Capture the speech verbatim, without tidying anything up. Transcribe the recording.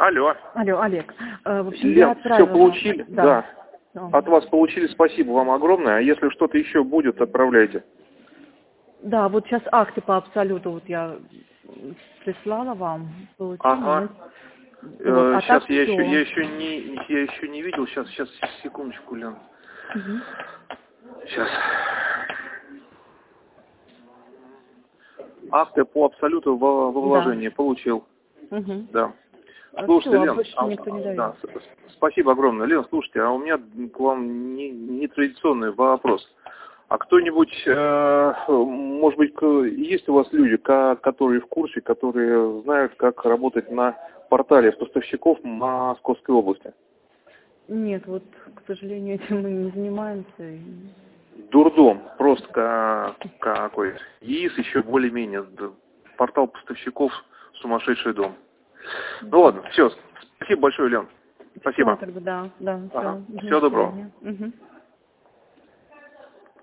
Алло. Алло, Олег. Э, в общем, Лен, я отправила... все получили? Да. Да. От вас получили, спасибо вам огромное. А если что-то еще будет, отправляйте. Да, вот сейчас акты по абсолюту вот я прислала вам. Получила. Ага. Вот. Э, А сейчас так я все. еще, я еще не, я еще не видел. Сейчас, сейчас, секундочку, Лен. Угу. Сейчас. Акты по абсолюту во, во вложении Да. получил. Угу. Да. А Слушайте, все, а Лен, больше а, никто не дает. да, с- спасибо огромное. Лен, слушайте, а у меня к вам не, нетрадиционный вопрос. А кто-нибудь, э, может быть, к- есть у вас люди, ко- которые в курсе, которые знают, как работать на портале поставщиков Московской области? Нет, вот, к сожалению, этим мы не занимаемся. и- Дурдом, просто ка- какой. ЕИС еще более-менее. д- Портал поставщиков сумасшедший дом. Ну ладно, все. Спасибо большое, Лен. Все, Спасибо. тогда, да, да, Ага. все. Всего доброго. Угу.